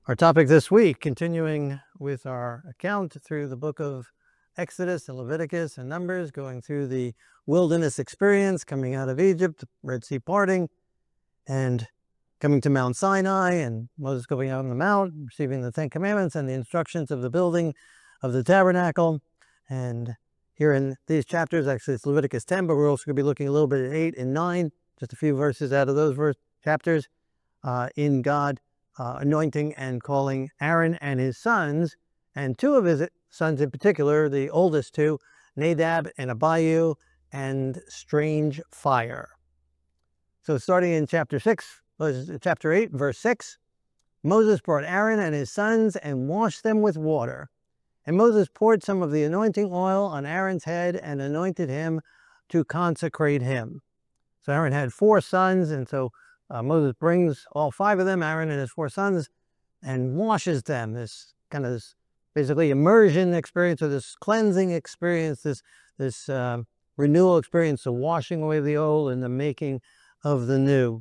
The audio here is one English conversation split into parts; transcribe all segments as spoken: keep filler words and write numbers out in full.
Our topic this week, continuing with our account through the book of Exodus and Leviticus and Numbers, going through the wilderness experience, coming out of Egypt, Red Sea parting, and coming to Mount Sinai, and Moses going out on the mount, receiving the Ten Commandments and the instructions of the building of the tabernacle. And here in these chapters, actually it's Leviticus ten, but we're also going to be looking a little bit at eight and nine, just a few verses out of those verse chapters, uh, in God Uh, anointing and calling Aaron and his sons, and two of his sons in particular, the oldest two, Nadab and Abihu, and strange fire. So starting in chapter six, chapter eight, verse six, Moses brought Aaron and his sons and washed them with water. And Moses poured some of the anointing oil on Aaron's head and anointed him to consecrate him. So Aaron had four sons, and so Uh, Moses brings all five of them, Aaron and his four sons, and washes them. This kind of this basically immersion experience, or this cleansing experience, this this uh, renewal experience, the washing away the old and the making of the new.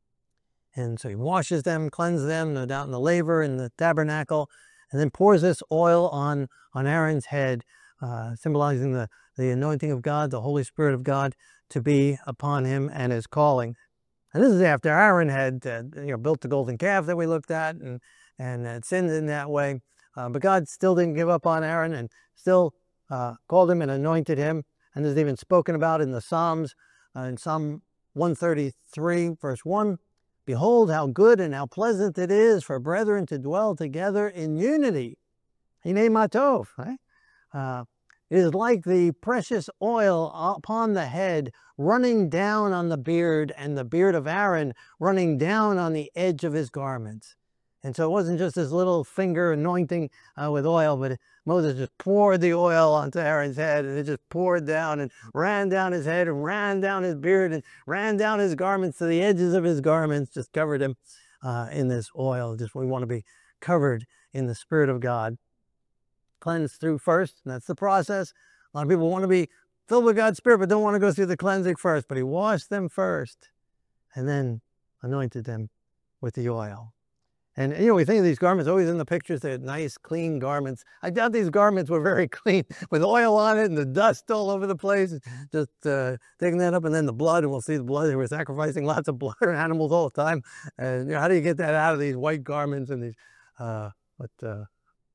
And so he washes them, cleanses them, no doubt in the laver in the tabernacle, and then pours this oil on on Aaron's head, uh, symbolizing the the anointing of God, the Holy Spirit of God, to be upon him and his calling. And this is after Aaron had uh, you know, built the golden calf that we looked at and, and had sinned in that way. Uh, but God still didn't give up on Aaron and still uh, called him and anointed him. And this is even spoken about in the Psalms, uh, in Psalm one thirty-three, verse one. Behold, how good and how pleasant it is for brethren to dwell together in unity. Hinei ma tov, right? Uh, It is like the precious oil upon the head running down on the beard, and the beard of Aaron running down on the edge of his garments. And so it wasn't just this little finger anointing uh, with oil, but Moses just poured the oil onto Aaron's head, and it just poured down and ran down his head and ran down his beard and ran down his garments to the edges of his garments, just covered him uh, in this oil. Just we want to be covered in the Spirit of God. Cleansed through first, and that's the process. A lot of people want to be filled with God's Spirit, but don't want to go through the cleansing first. But he washed them first, and then anointed them with the oil. And, you know, we think of these garments always in the pictures, they're nice, clean garments. I doubt these garments were very clean, with oil on it and the dust all over the place. Just uh, taking that up, and then the blood, and we'll see the blood. They were sacrificing lots of blood and animals all the time. And, you know, how do you get that out of these white garments and these, uh, what, uh,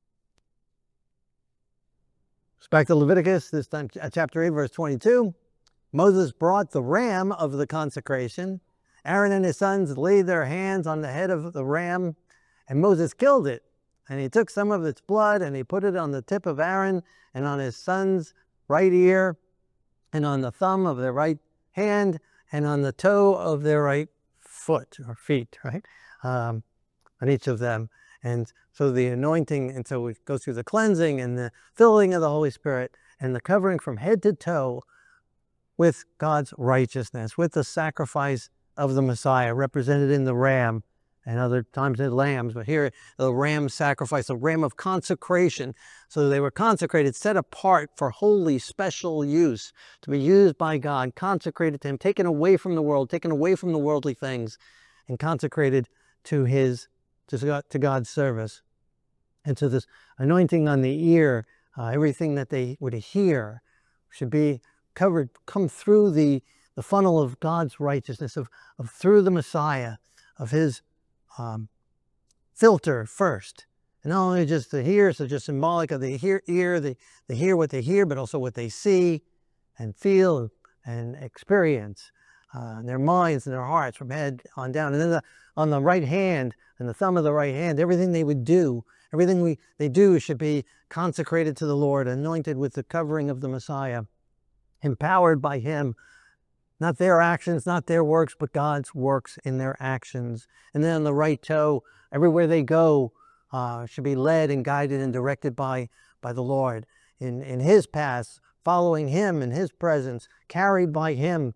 back to Leviticus, this time chapter eight, verse twenty-two. Moses brought the ram of the consecration. Aaron and his sons laid their hands on the head of the ram, and Moses killed it. And he took some of its blood, and he put it on the tip of Aaron and on his son's right ear, and on the thumb of their right hand, and on the toe of their right foot, or feet, right? Um, on each of them. And so the anointing, and so it goes through the cleansing and the filling of the Holy Spirit and the covering from head to toe with God's righteousness, with the sacrifice of the Messiah represented in the ram, and other times in lambs, but here the ram sacrifice, the ram of consecration. So they were consecrated, set apart for holy, special use, to be used by God, consecrated to him, taken away from the world, taken away from the worldly things, and consecrated to his to God's service. And so this anointing on the ear, uh, everything that they would hear should be covered, come through the, the funnel of God's righteousness, of, of through the Messiah, of his um, filter first. And not only just the hear, so just symbolic of the hear, ear, they, they hear what they hear, but also what they see and feel and experience. Uh, in their minds and their hearts from head on down. And then the, on the right hand and the thumb of the right hand, everything they would do, everything we, they do should be consecrated to the Lord, anointed with the covering of the Messiah, empowered by him. Not their actions, not their works, but God's works in their actions. And then on the right toe, everywhere they go, uh, should be led and guided and directed by, by the Lord in, in his paths, following him in his presence, carried by him,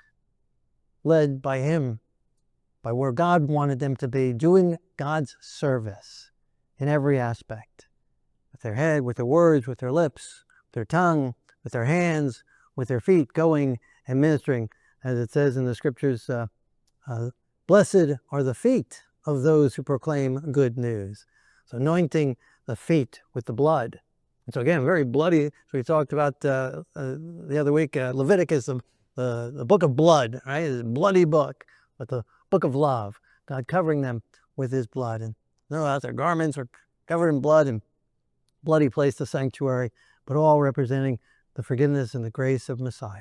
led by him, by where God wanted them to be, doing God's service in every aspect. With their head, with their words, with their lips, with their tongue, with their hands, with their feet, going and ministering. As it says in the scriptures, uh, uh, blessed are the feet of those who proclaim good news. So anointing the feet with the blood. And so again, very bloody. So we talked about uh, uh, the other week, uh, Leviticus, the, the, the book of blood, right? It's a bloody book, but the book of love. God covering them with his blood. And no doubt their garments are covered in blood, and bloody place, the sanctuary, but all representing the forgiveness and the grace of Messiah.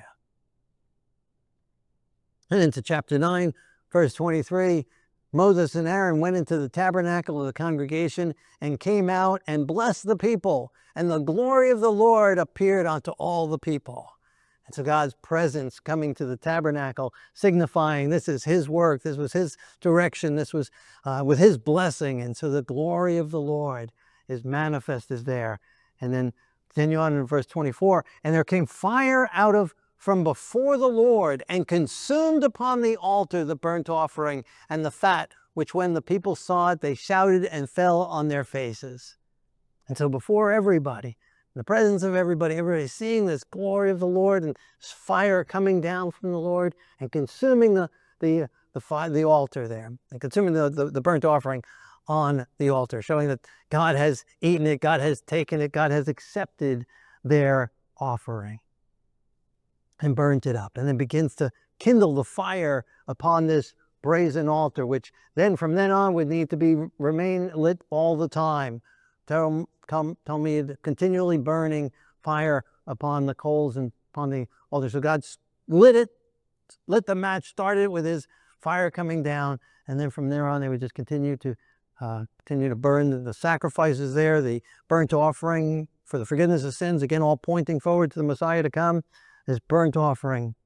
And into chapter nine, verse twenty-three, Moses and Aaron went into the tabernacle of the congregation and came out and blessed the people, and the glory of the Lord appeared unto all the people. And so God's presence coming to the tabernacle, signifying this is his work, this was his direction, this was uh, with his blessing. And so the glory of the Lord is manifested there. And then continue on in verse twenty-four, and there came fire out of from before the Lord and consumed upon the altar the burnt offering and the fat, which when the people saw it, they shouted and fell on their faces. And so before everybody, in the presence of everybody, everybody seeing this glory of the Lord and fire coming down from the Lord and consuming the, the, the, fire, the altar there, and consuming the, the, the burnt offering on the altar, showing that God has eaten it, God has taken it, God has accepted their offering and burnt it up, and then begins to kindle the fire upon this brazen altar, which then from then on would need to be remain lit all the time. Tell, come, tell me continually burning fire upon the coals and upon the altar. So God lit it, lit the match, started with his fire coming down, and then from there on they would just continue to uh, continue to burn the sacrifices there, the burnt offering for the forgiveness of sins, again all pointing forward to the Messiah to come. This burnt offering,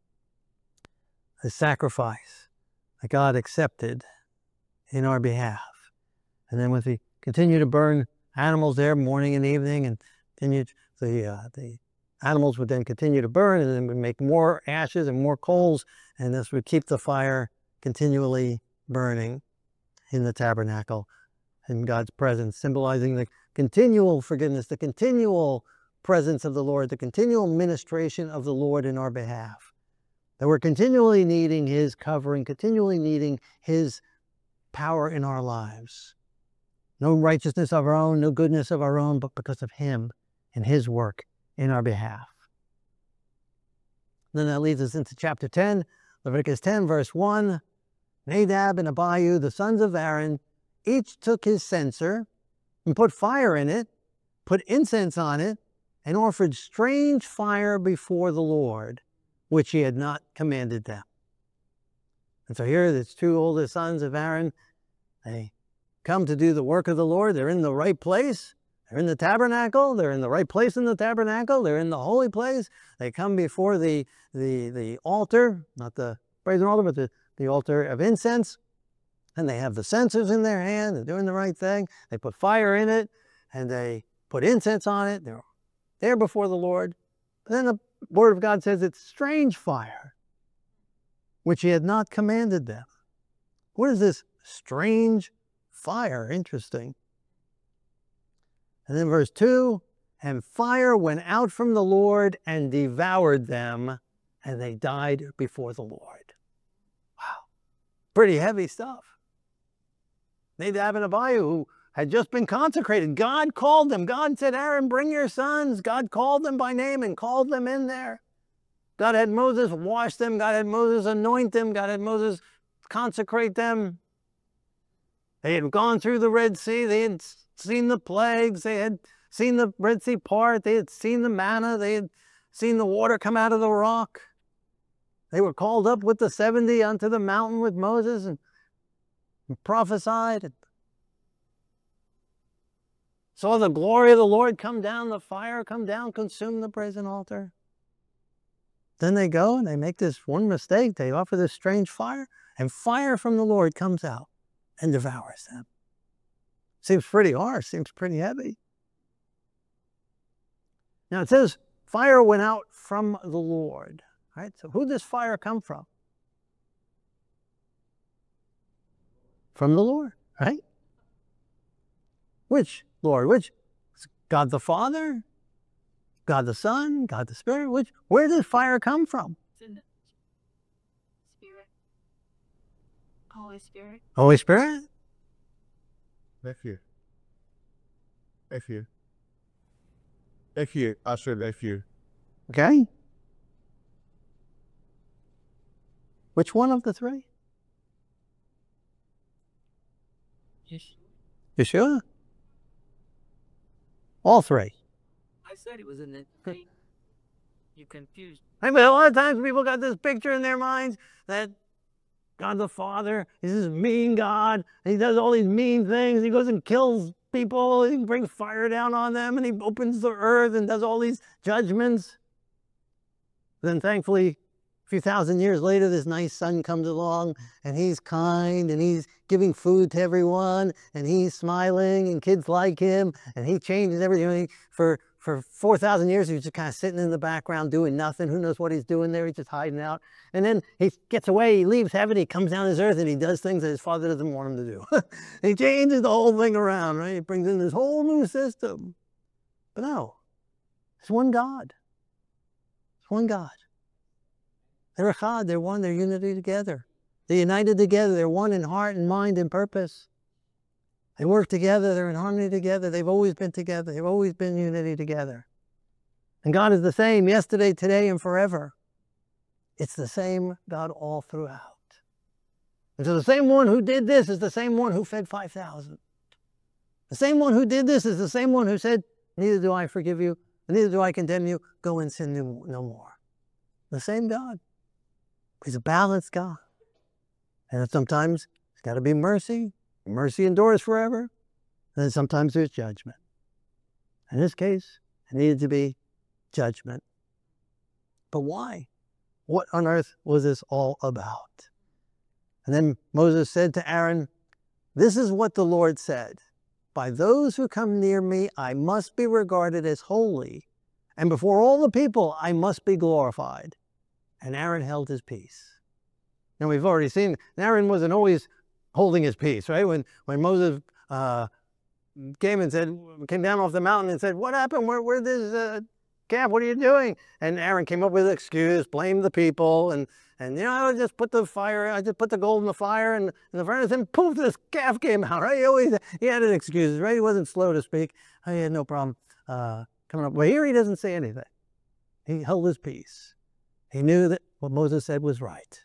the sacrifice that God accepted in our behalf. And then with the continue to burn animals there morning and evening, and continue the uh, the animals would then continue to burn, and then would make more ashes and more coals, and this would keep the fire continually burning in the tabernacle in God's presence, symbolizing the continual forgiveness, the continual presence of the Lord, the continual ministration of the Lord in our behalf. That we're continually needing his covering, continually needing his power in our lives. No righteousness of our own, no goodness of our own, but because of him and his work in our behalf. Then that leads us into chapter ten, Leviticus ten, verse one. Nadab and Abihu, the sons of Aaron, each took his censer and put fire in it, put incense on it, and offered strange fire before the Lord, which he had not commanded them. And so here, there's two oldest sons of Aaron. They come to do the work of the Lord. They're in the right place. They're in the tabernacle. They're in the right place in the tabernacle. They're in the holy place. They come before the, the, the altar, not the brazen altar, but the, the altar of incense. And they have the censers in their hand. They're doing the right thing. They put fire in it, and they put incense on it. They're there before the Lord. But then the word of God says it's strange fire, which he had not commanded them. What is this strange fire? Interesting. And then verse two, and fire went out from the Lord and devoured them, and they died before the Lord. Wow. Pretty heavy stuff. Nadab and Abihu, who had just been consecrated. God called them. God said, Aaron, bring your sons. God called them by name and called them in there. God had Moses wash them. God had Moses anoint them. God had Moses consecrate them. They had gone through the Red Sea. They had seen the plagues. They had seen the Red Sea part. They had seen the manna. They had seen the water come out of the rock. They were called up with the seventy unto the mountain with Moses and, and prophesied. And saw the glory of the Lord come down, the fire come down, consume the brazen altar. Then they go and they make this one mistake. They offer this strange fire, and fire from the Lord comes out and devours them. Seems pretty harsh, seems pretty heavy. Now it says, fire went out from the Lord. Right? So who did this fire come from? From the Lord, right? Which Lord? Which? God the Father? God the Son? God the Spirit? Which? Where did fire come from? Spirit. Holy Spirit. Holy Spirit? Nephew. F you. F you. I said F you. Okay? Which one of the three? Yeshua? All three. I said it was in the you confused. I mean, a lot of times people got this picture in their minds that God the Father is this mean God, and he does all these mean things. He goes and kills people, he brings fire down on them, and he opens the earth and does all these judgments. Then thankfully, a few thousand years later, this nice son comes along, and he's kind, and he's giving food to everyone, and he's smiling, and kids like him, and he changes everything. For For four thousand years, he was just kind of sitting in the background doing nothing. Who knows what he's doing there? He's just hiding out. And then he gets away, he leaves heaven, he comes down this earth, and he does things that his father doesn't want him to do. He changes the whole thing around, right? He brings in this whole new system. But no, it's one God. It's one God. They're echad, they're one, they're unity together. They're united together, they're one in heart and mind and purpose. They work together, they're in harmony together, they've always been together, they've always been unity together. And God is the same yesterday, today, and forever. It's the same God all throughout. And so the same one who did this is the same one who fed five thousand. The same one who did this is the same one who said, neither do I forgive you, neither do I condemn you, go and sin no more. The same God. He's a balanced God. And sometimes it's got to be mercy. Mercy endures forever. And then sometimes there's judgment. In this case, it needed to be judgment. But why? What on earth was this all about? And then Moses said to Aaron, this is what the Lord said. By those who come near me, I must be regarded as holy. And before all the people, I must be glorified. And Aaron held his peace. Now we've already seen, Aaron wasn't always holding his peace, right? When, when Moses uh, came and said, came down off the mountain and said, what happened? Where, where's this uh, calf? What are you doing? And Aaron came up with an excuse, blamed the people, and, and you know, I just put the fire, I just put the gold in the fire and, and the furnace, and poof, this calf came out, right? He always, he had an excuse, right? He wasn't slow to speak. He had no problem uh, coming up. But here he doesn't say anything. He held his peace. He knew that what Moses said was right.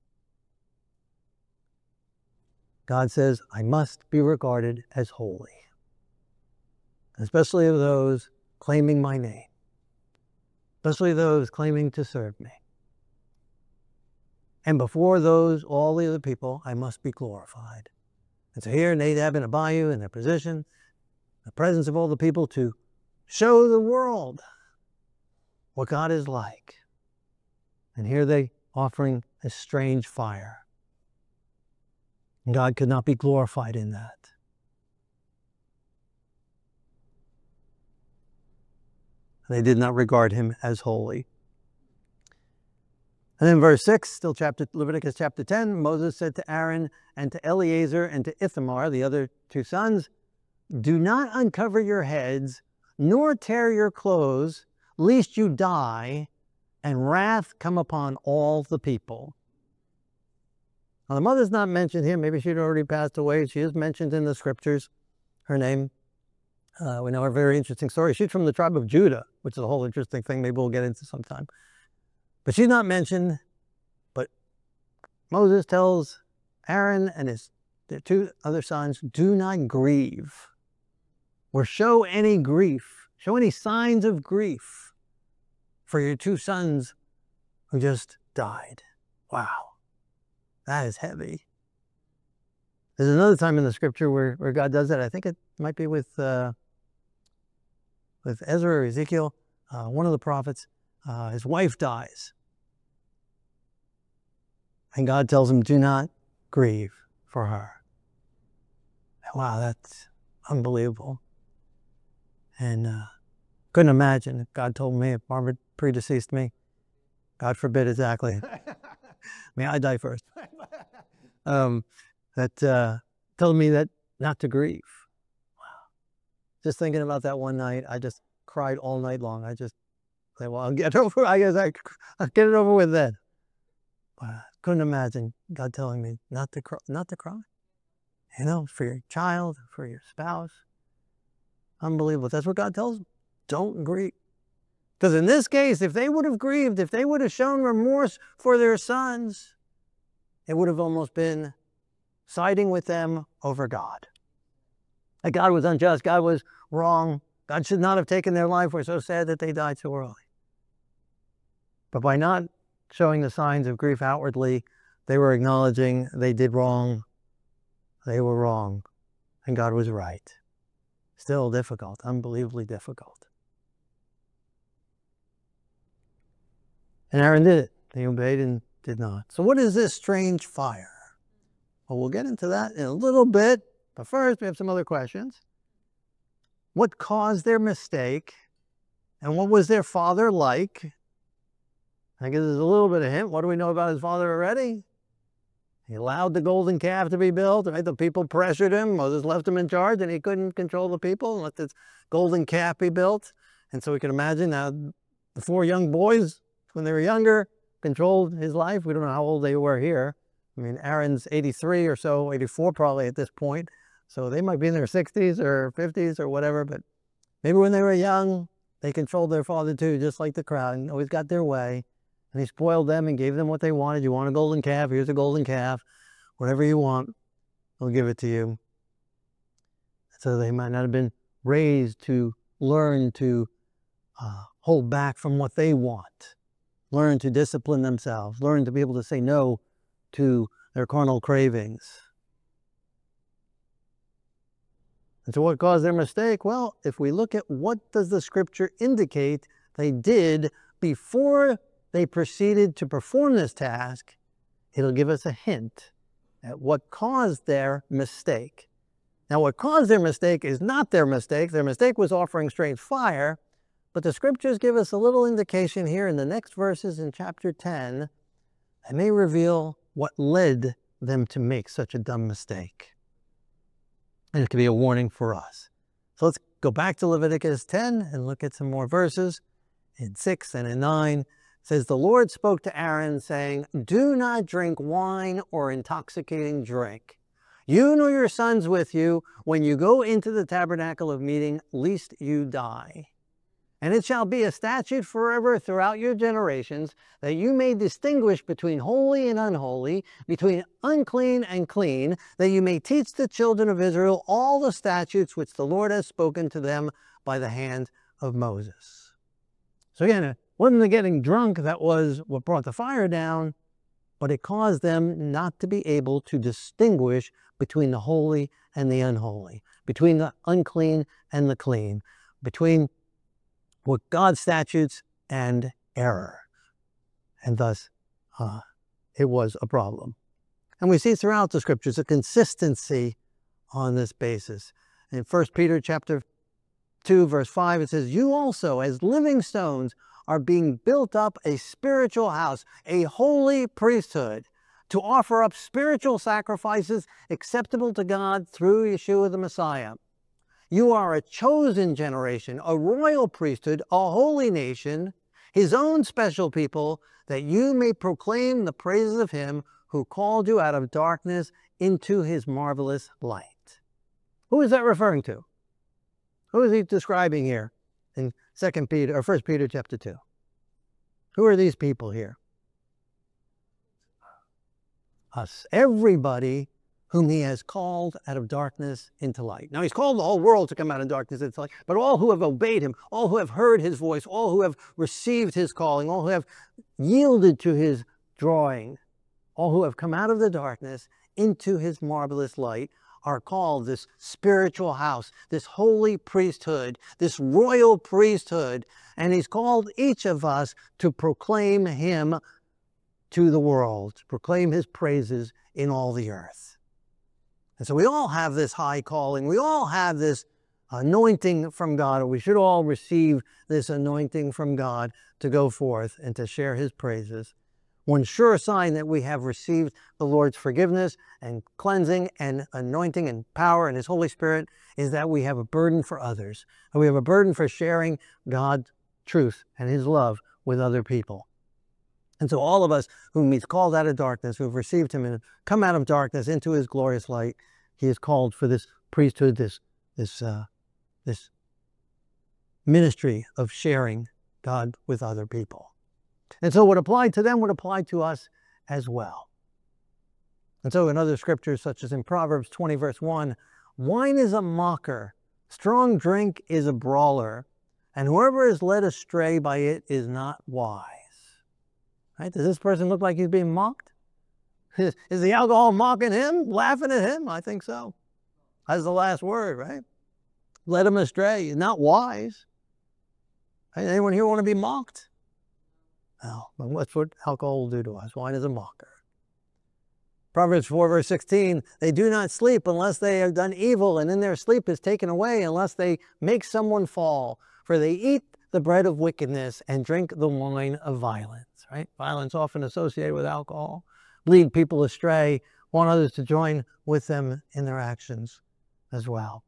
God says, I must be regarded as holy, especially of those claiming my name, especially those claiming to serve me. And before those, all the other people, I must be glorified. And so here, Nadab and Abihu in their position, the presence of all the people to show the world what God is like. And here they offering a strange fire. And God could not be glorified in that. They did not regard him as holy. And then verse six, still chapter Leviticus chapter ten, Moses said to Aaron and to Eleazar and to Ithamar, the other two sons, do not uncover your heads, nor tear your clothes, lest you die, and wrath come upon all the people. Now, the mother's not mentioned here. Maybe she'd already passed away. She is mentioned in the scriptures, her name. Uh, we know her very interesting story. She's from the tribe of Judah, which is a whole interesting thing maybe we'll get into sometime. But she's not mentioned. But Moses tells Aaron and his their two other sons, do not grieve or show any grief, show any signs of grief for your two sons who just died. Wow. That is heavy. There's another time in the scripture where, where God does that. I think it might be with, uh, with Ezra or Ezekiel, uh, one of the prophets. Uh, his wife dies. And God tells him, do not grieve for her. Wow, that's unbelievable. And uh, couldn't imagine if God told me, if Barbara predeceased me. God forbid exactly. May I die first. um, that uh, told me that not to grieve. Wow. Just thinking about that one night, I just cried all night long. I just said, well, I'll get over I guess I, I'll get it over with then. But I couldn't imagine God telling me not to cry, not to cry. You know, for your child, for your spouse. Unbelievable. That's what God tells them. Don't grieve. Because in this case, if they would have grieved, if they would have shown remorse for their sons, it would have almost been siding with them over God. That God was unjust. God was wrong. God should not have taken their life. We're so sad that they died so early. But by not showing the signs of grief outwardly, they were acknowledging they did wrong. They were wrong. And God was right. Still difficult, unbelievably difficult. And Aaron did it. They obeyed and did not. So what is this strange fire? Well, we'll get into that in a little bit. But first, we have some other questions. What caused their mistake? And what was their father like? I guess there's a little bit of hint. What do we know about his father already? He allowed the golden calf to be built, right? The people pressured him. Moses left him in charge, and he couldn't control the people and let this golden calf be built. And so we can imagine now the four young boys, when they were younger, controlled his life. We don't know how old they were here. I mean, Aaron's eighty-three or so, eighty-four probably at this point. So they might be in their sixties or fifties or whatever, but maybe when they were young, they controlled their father too, just like the crowd, and always got their way. And he spoiled them and gave them what they wanted. You want a golden calf? Here's a golden calf. Whatever you want, he'll give it to you. So they might not have been raised to learn to uh, hold back from what they want. Learn to discipline themselves. Learn to be able to say no to their carnal cravings. And so what caused their mistake? Well, if we look at what does the scripture indicate they did before they proceeded to perform this task, it'll give us a hint at what caused their mistake. Now, what caused their mistake is not their mistake. Their mistake was offering strange fire, but the scriptures give us a little indication here in the next verses in chapter ten, and they reveal what led them to make such a dumb mistake. And it could be a warning for us. So let's go back to Leviticus ten and look at some more verses. In six and in nine, it says, "The Lord spoke to Aaron, saying, do not drink wine or intoxicating drink, you nor your sons with you, when you go into the tabernacle of meeting, lest you die. And it shall be a statute forever throughout your generations, that you may distinguish between holy and unholy, between unclean and clean, that you may teach the children of Israel all the statutes which the Lord has spoken to them by the hand of Moses." So again, it wasn't the getting drunk that was what brought the fire down, but it caused them not to be able to distinguish between the holy and the unholy, between the unclean and the clean, between what God's statutes and error. And thus, uh, it was a problem. And we see throughout the scriptures a consistency on this basis. In First Peter chapter two, verse five, it says, "You also, as living stones, are being built up a spiritual house, a holy priesthood, to offer up spiritual sacrifices acceptable to God through Yeshua the Messiah. You are a chosen generation, a royal priesthood, a holy nation, his own special people, that you may proclaim the praises of him who called you out of darkness into his marvelous light." Who is that referring to? Who is he describing here in Second Peter or First Peter chapter two? Who are these people here? Us. Everybody whom he has called out of darkness into light. Now, he's called the whole world to come out of darkness into light, but all who have obeyed him, all who have heard his voice, all who have received his calling, all who have yielded to his drawing, all who have come out of the darkness into his marvelous light, are called this spiritual house, this holy priesthood, this royal priesthood. And he's called each of us to proclaim him to the world, to proclaim his praises in all the earth. And so we all have this high calling. We all have this anointing from God, or we should all receive this anointing from God to go forth and to share his praises. One sure sign that we have received the Lord's forgiveness and cleansing and anointing and power and his Holy Spirit is that we have a burden for others. And we have a burden for sharing God's truth and his love with other people. And so all of us whom he's called out of darkness, who have received him and come out of darkness into his glorious light, he is called for this priesthood, this, this, uh, this ministry of sharing God with other people. And so what applied to them would apply to us as well. And so in other scriptures, such as in Proverbs twenty, verse one, wine is a mocker, strong drink is a brawler, and whoever is led astray by it is not wise. Right? Does this person look like he's being mocked? Is, is the alcohol mocking him, laughing at him? I think so. That's the last word, right? Led him astray, he's not wise. Right? Anyone here want to be mocked? No, but that's what alcohol will do to us. Wine is a mocker. Proverbs four, verse sixteen, they do not sleep unless they have done evil, and in their sleep is taken away unless they make someone fall. For they eat the bread of wickedness and drink the wine of violence. Right? Violence often associated with alcohol. Lead people astray, want others to join with them in their actions as well.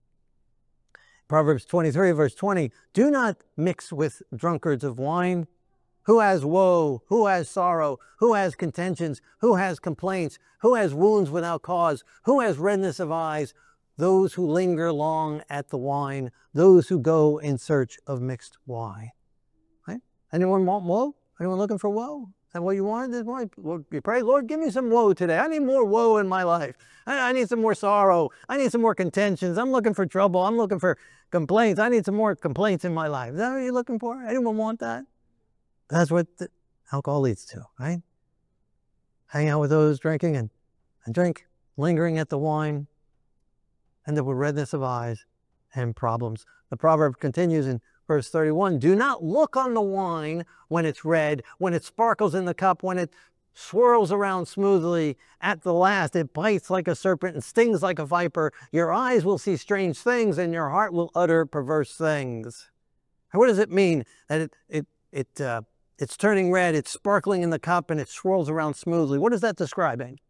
Proverbs twenty-three, verse twenty, do not mix with drunkards of wine. Who has woe? Who has sorrow? Who has contentions? Who has complaints? Who has wounds without cause? Who has redness of eyes? Those who linger long at the wine, those who go in search of mixed wine. Right? Anyone want woe? Anyone looking for woe? Is that what you want this morning? Lord, you pray, Lord, give me some woe today. I need more woe in my life. I, I need some more sorrow. I need some more contentions. I'm looking for trouble. I'm looking for complaints. I need some more complaints in my life. Is that what you're looking for? Anyone want that? That's what the alcohol leads to, right? Hang out with those drinking and, and drink, lingering at the wine, end up with redness of eyes and problems. The proverb continues in verse thirty-one, do not look on the wine when it's red, when it sparkles in the cup, when it swirls around smoothly. At the last, it bites like a serpent and stings like a viper. Your eyes will see strange things and your heart will utter perverse things. And what does it mean that it, it, it, uh, it's turning red, it's sparkling in the cup, and it swirls around smoothly? What is that describing?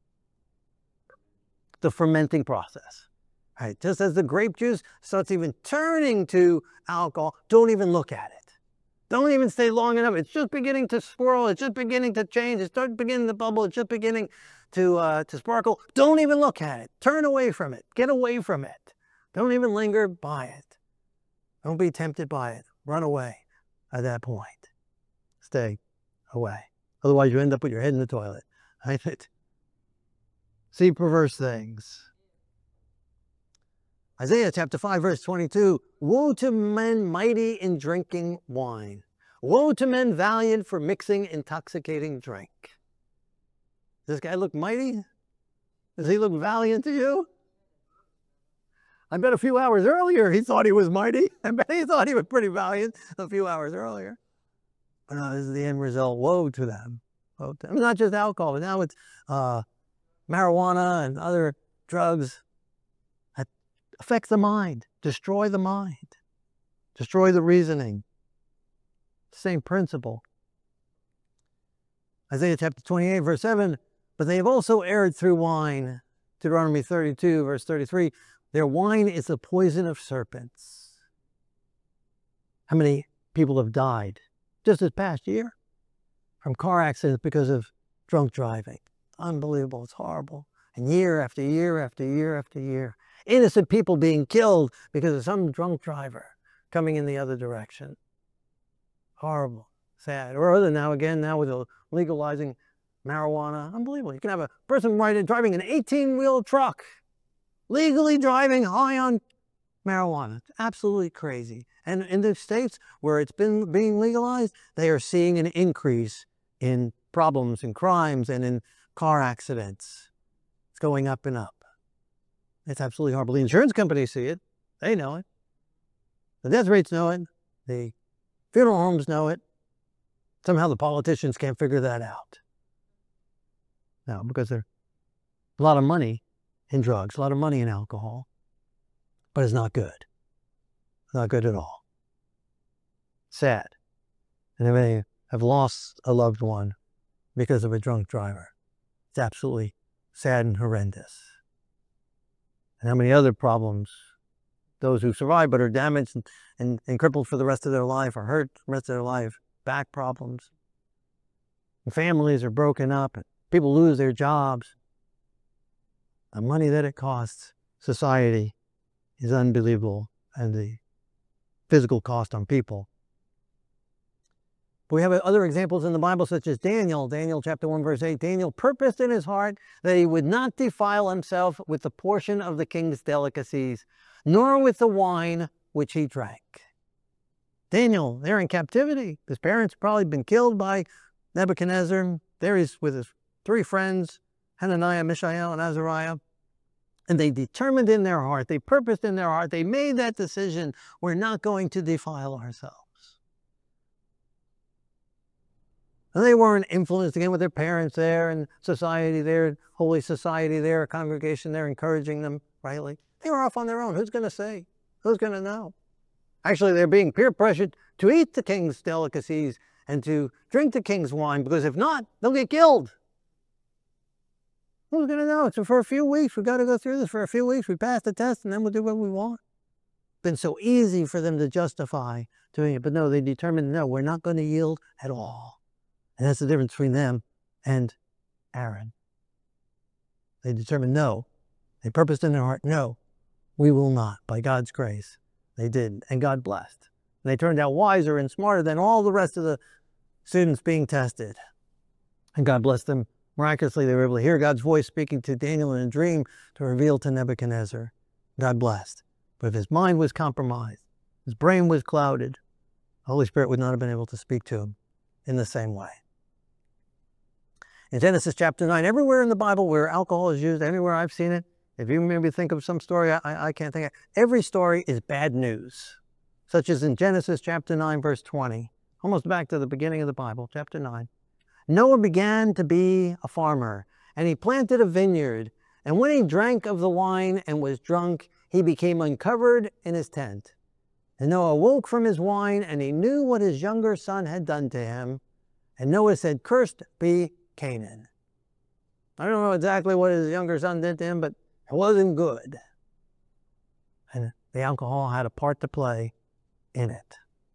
The fermenting process. Right? Just as the grape juice starts even turning to alcohol, don't even look at it. Don't even stay long enough. It's just beginning to swirl. It's just beginning to change. It's just beginning to bubble. It's just beginning to, uh, to sparkle. Don't even look at it. Turn away from it. Get away from it. Don't even linger by it. Don't be tempted by it. Run away at that point. Stay away. Otherwise, you end up with your head in the toilet. Right? See perverse things. Isaiah chapter five, verse twenty-two, woe to men mighty in drinking wine. Woe to men valiant for mixing intoxicating drink. Does this guy look mighty? Does he look valiant to you? I bet a few hours earlier he thought he was mighty. I bet he thought he was pretty valiant a few hours earlier. But no, this is the end result. Woe to them. Woe to them. Not just alcohol, but now it's uh, marijuana and other drugs. Affect the mind, destroy the mind, destroy the reasoning. Same principle. Isaiah chapter twenty-eight, verse seven, but they have also erred through wine. Deuteronomy thirty-two, verse thirty-three, their wine is the poison of serpents. How many people have died just this past year from car accidents because of drunk driving? Unbelievable, it's horrible. And year after year after year after year. Innocent people being killed because of some drunk driver coming in the other direction. Horrible, sad. Or other now again, now with the legalizing marijuana. Unbelievable. You can have a person riding, driving an eighteen-wheel truck, legally driving high on marijuana. It's absolutely crazy. And in the states where it's been being legalized, they are seeing an increase in problems and crimes and in car accidents. It's going up and up. It's absolutely horrible. The insurance companies see it. They know it. The death rates know it. The funeral homes know it. Somehow the politicians can't figure that out. No, because there's a lot of money in drugs, a lot of money in alcohol, but it's not good. It's not good at all. Sad. And they may have lost a loved one because of a drunk driver. It's absolutely sad and horrendous. And how many other problems, those who survive but are damaged and, and, and crippled for the rest of their life or hurt the rest of their life, back problems. And families are broken up and people lose their jobs. The money that it costs society is unbelievable, and the physical cost on people. But we have other examples in the Bible, such as Daniel. Daniel chapter one, verse eight. Daniel purposed in his heart that he would not defile himself with the portion of the king's delicacies, nor with the wine which he drank. Daniel, they're in captivity. His parents probably been killed by Nebuchadnezzar. There he's with his three friends, Hananiah, Mishael, and Azariah. And they determined in their heart, they purposed in their heart, they made that decision, we're not going to defile ourselves. And they weren't influenced again with their parents there and society there, holy society there, congregation there, encouraging them rightly. They were off on their own. Who's going to say? Who's going to know? Actually, they're being peer pressured to eat the king's delicacies and to drink the king's wine, because if not, they'll get killed. Who's going to know? So for a few weeks, we've got to go through this. For a few weeks, we pass the test, and then we'll do what we want. It's been so easy for them to justify doing it. But no, they determined, no, we're not going to yield at all. And that's the difference between them and Aaron. They determined, no. They purposed in their heart, no, we will not. By God's grace, they did. And God blessed. And they turned out wiser and smarter than all the rest of the students being tested. And God blessed them. Miraculously, they were able to hear God's voice speaking to Daniel in a dream to reveal to Nebuchadnezzar. God blessed. But if his mind was compromised, his brain was clouded, the Holy Spirit would not have been able to speak to him in the same way. In Genesis chapter nine, everywhere in the Bible where alcohol is used, anywhere I've seen it, if you maybe think of some story I, I can't think of, every story is bad news, such as in Genesis chapter nine, verse twenty, almost back to the beginning of the Bible, chapter nine. Noah began to be a farmer, and he planted a vineyard. And when he drank of the wine and was drunk, he became uncovered in his tent. And Noah awoke from his wine, and he knew what his younger son had done to him. And Noah said, "Cursed be Canaan." I don't know exactly what his younger son did to him, but it wasn't good. And the alcohol had a part to play in it.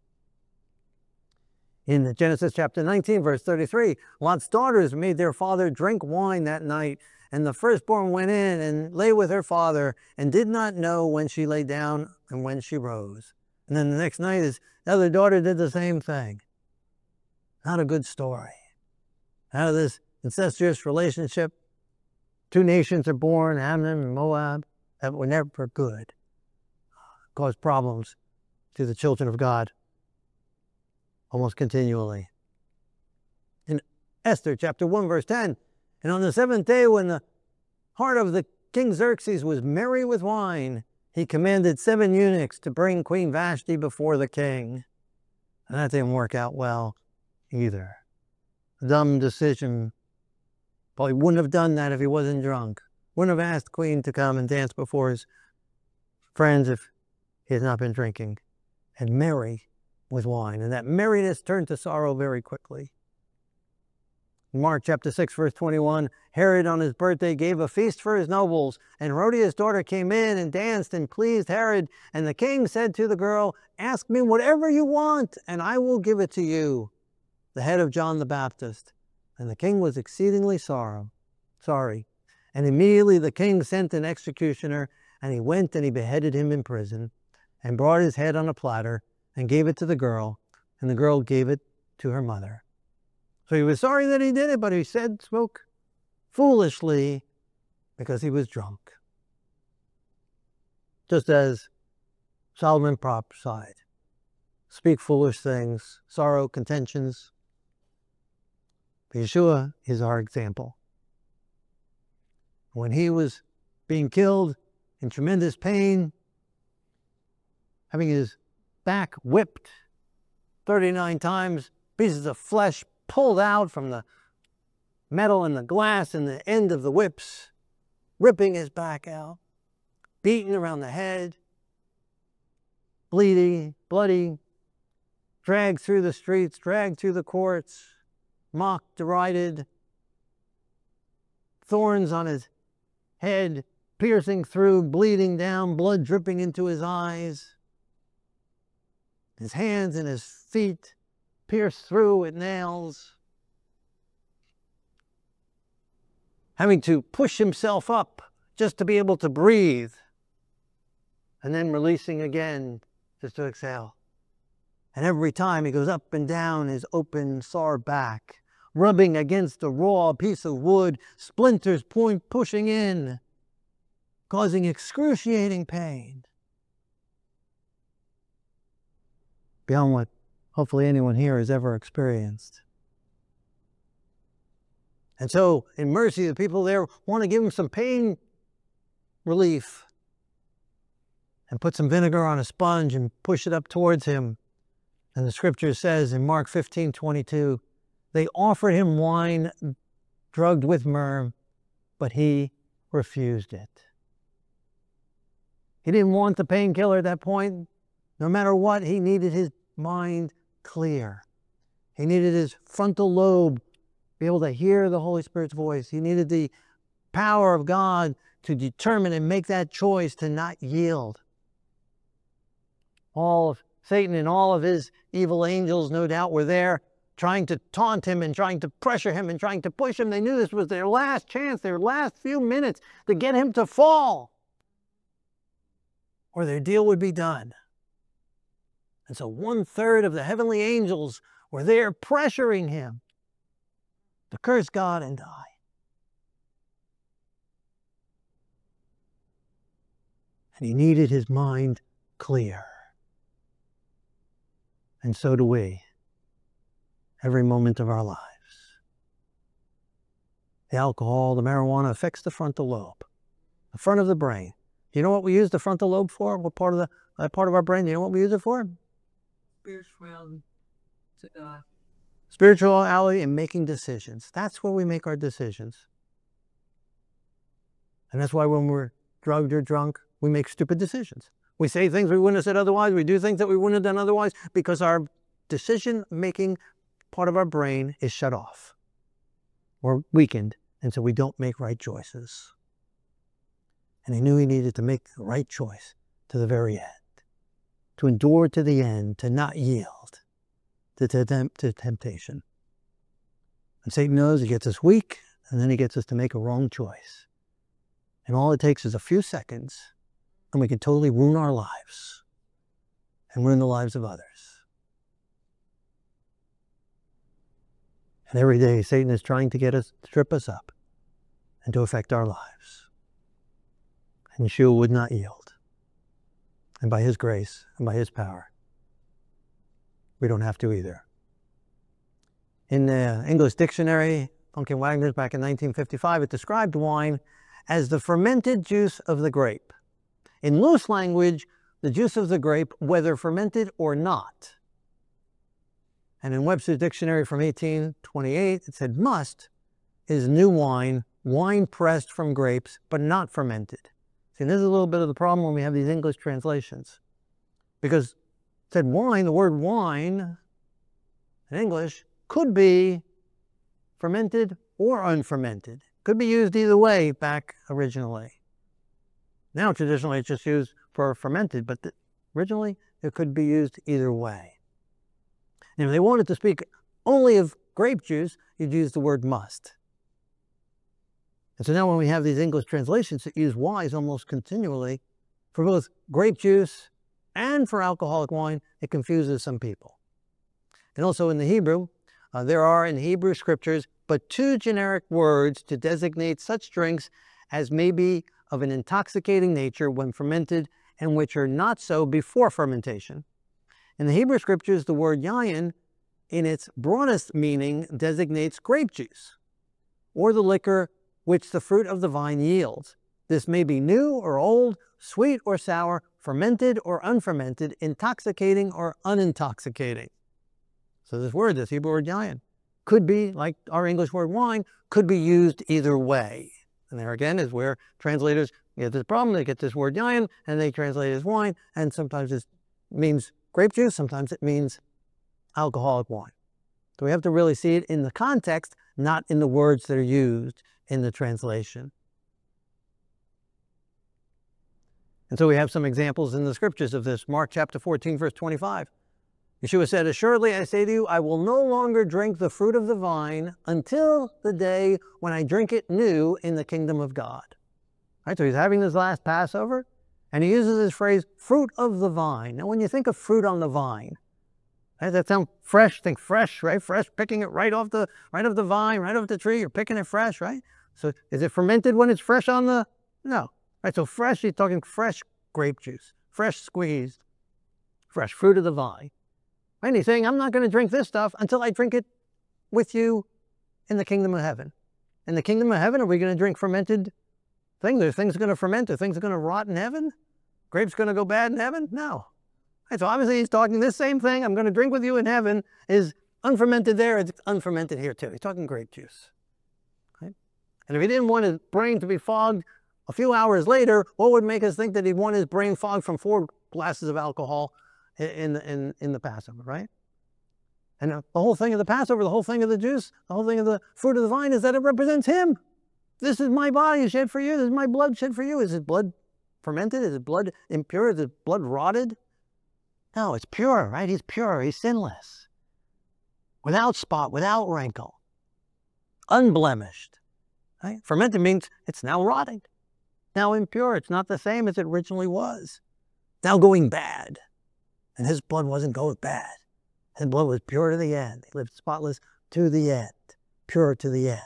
In Genesis chapter nineteen, verse thirty-three, Lot's daughters made their father drink wine that night, and the firstborn went in and lay with her father and did not know when she lay down and when she rose. And then the next night, his other daughter did the same thing. Not a good story. Out of this incestuous relationship, two nations are born, Ammon and Moab, that were never good. Caused problems to the children of God almost continually. In Esther chapter one, verse ten, and on the seventh day, when the heart of the king Xerxes was merry with wine, he commanded seven eunuchs to bring Queen Vashti before the king. And that didn't work out well either. A dumb decision. Probably wouldn't have done that if he wasn't drunk. Wouldn't have asked the queen to come and dance before his friends if he had not been drinking. And merry with wine. And that merriness turned to sorrow very quickly. In Mark chapter six, verse twenty-one, Herod on his birthday gave a feast for his nobles, and Herodias' daughter came in and danced and pleased Herod. And the king said to the girl, "Ask me whatever you want, and I will give it to you." The head of John the Baptist. And the king was exceedingly sorrow, sorry. And immediately the king sent an executioner, and he went and he beheaded him in prison, and brought his head on a platter, and gave it to the girl, and the girl gave it to her mother. So he was sorry that he did it, but he said, spoke foolishly because he was drunk. Just as Solomon prophesied, speak foolish things, sorrow, contentions. Yeshua is our example. When he was being killed in tremendous pain, having his back whipped thirty-nine times, pieces of flesh pulled out from the metal and the glass and the end of the whips, ripping his back out, beaten around the head, bleeding, bloody, dragged through the streets, dragged through the courts, mocked, derided, thorns on his head, piercing through, bleeding down, blood dripping into his eyes, his hands and his feet pierced through with nails, having to push himself up just to be able to breathe, and then releasing again just to exhale. And every time he goes up and down his open, sore back, rubbing against a raw piece of wood, splinters point pushing in, causing excruciating pain. Beyond what hopefully anyone here has ever experienced. And so, in mercy, the people there want to give him some pain relief and put some vinegar on a sponge and push it up towards him. And the scripture says in Mark fifteen twenty-two, they offered him wine drugged with myrrh, but he refused it. He didn't want the painkiller at that point. No matter what, he needed his mind clear. He needed his frontal lobe be able to hear the Holy Spirit's voice. He needed the power of God to determine and make that choice to not yield. All of Satan and all of his evil angels, no doubt, were there trying to taunt him and trying to pressure him and trying to push him. They knew this was their last chance, their last few minutes to get him to fall, or their deal would be done. And so one third of the heavenly angels were there pressuring him to curse God and die. And he needed his mind clear. And so do we, every moment of our lives. The alcohol, the marijuana affects the frontal lobe, the front of the brain. You know what we use the frontal lobe for? What part of the that part of our brain? You know what we use it for? Spirituality. To God. Spirituality and making decisions. That's where we make our decisions. And that's why when we're drugged or drunk, we make stupid decisions. We say things we wouldn't have said otherwise. We do things that we wouldn't have done otherwise because our decision-making part of our brain is shut off or weakened, and so we don't make right choices. And he knew he needed to make the right choice to the very end, to endure to the end, to not yield to, to, to temptation. And Satan knows he gets us weak, and then he gets us to make a wrong choice. And all it takes is a few seconds, and we can totally ruin our lives and ruin the lives of others. And every day, Satan is trying to get us, to trip us up and to affect our lives. And Yeshua would not yield. And by his grace and by his power, we don't have to either. In the English dictionary, Pumpkin Wagner's back in nineteen fifty-five, it described wine as the fermented juice of the grape. In loose language, the juice of the grape, whether fermented or not. And in Webster's dictionary from eighteen twenty-eight, it said must is new wine, wine pressed from grapes, but not fermented. See, this is a little bit of the problem when we have these English translations. Because it said wine, the word wine in English could be fermented or unfermented. Could be used either way back originally. Now traditionally it's just used for fermented, but originally it could be used either way. And if they wanted to speak only of grape juice, you'd use the word must. And so now when we have these English translations that use wise almost continually for both grape juice and for alcoholic wine, it confuses some people. And also in the Hebrew, uh, there are in Hebrew scriptures but two generic words to designate such drinks as may be of an intoxicating nature when fermented and which are not so before fermentation. In the Hebrew scriptures, the word yayin, in its broadest meaning, designates grape juice, or the liquor which the fruit of the vine yields. This may be new or old, sweet or sour, fermented or unfermented, intoxicating or unintoxicating. So this word, this Hebrew word yayin, could be, like our English word wine, could be used either way. And there again is where translators get this problem. They get this word yayin and they translate it as wine, and sometimes it means grape juice, sometimes it means alcoholic wine. So we have to really see it in the context, not in the words that are used in the translation. And so we have some examples in the scriptures of this. Mark chapter fourteen, verse twenty-five. Yeshua said, "Assuredly I say to you, I will no longer drink the fruit of the vine until the day when I drink it new in the kingdom of God." Right, so he's having this last Passover, and he uses this phrase, fruit of the vine. Now when you think of fruit on the vine, Right? That sound fresh, think fresh, right? Fresh, picking it right off the right off the vine, right off the tree, you're picking it fresh, right? So is it fermented when it's fresh on the, no. Right, so fresh, you're talking fresh grape juice, fresh squeezed, fresh fruit of the vine. Right? And he's saying, I'm not going to drink this stuff until I drink it with you in the kingdom of heaven. In the kingdom of heaven, are we going to drink fermented things? Are things going to ferment? Are things going to rot in heaven? Grapes going to go bad in heaven? No. Right, so obviously he's talking this same thing, I'm going to drink with you in heaven, is unfermented there, it's unfermented here too. He's talking grape juice. Right? And if he didn't want his brain to be fogged a few hours later, what would make us think that he'd want his brain fogged from four glasses of alcohol in, in, in the Passover, right? And the whole thing of the Passover, the whole thing of the juice, the whole thing of the fruit of the vine is that it represents him. This is my body shed for you. This is my blood shed for you. Is his blood fermented? Is his blood impure? Is his blood rotted? No, it's pure, right? He's pure. He's sinless. Without spot, without wrinkle. Unblemished. Right? Fermented means it's now rotting. Now impure. It's not the same as it originally was. Now going bad. And his blood wasn't going bad. His blood was pure to the end. He lived spotless to the end. Pure to the end.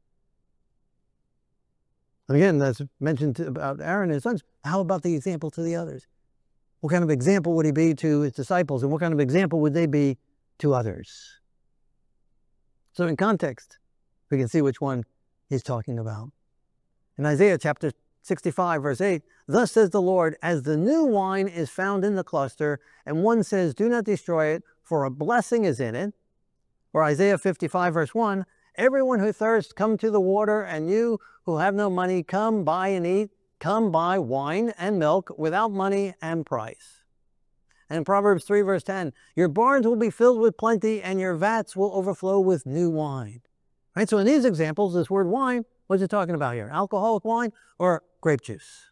And again, that's mentioned about Aaron and his sons. How about the example to the others? What kind of example would he be to his disciples? And what kind of example would they be to others? So in context, we can see which one he's talking about. In Isaiah chapter sixty-five, verse eight, thus says the Lord, as the new wine is found in the cluster, and one says, do not destroy it, for a blessing is in it. Or Isaiah fifty-five, verse one, everyone who thirsts, come to the water, and you who have no money, come buy and eat. Come buy wine and milk without money and price. And in Proverbs three, verse ten, your barns will be filled with plenty, and your vats will overflow with new wine. Right? So in these examples, this word wine, what's it talking about here? Alcoholic wine or grape juice?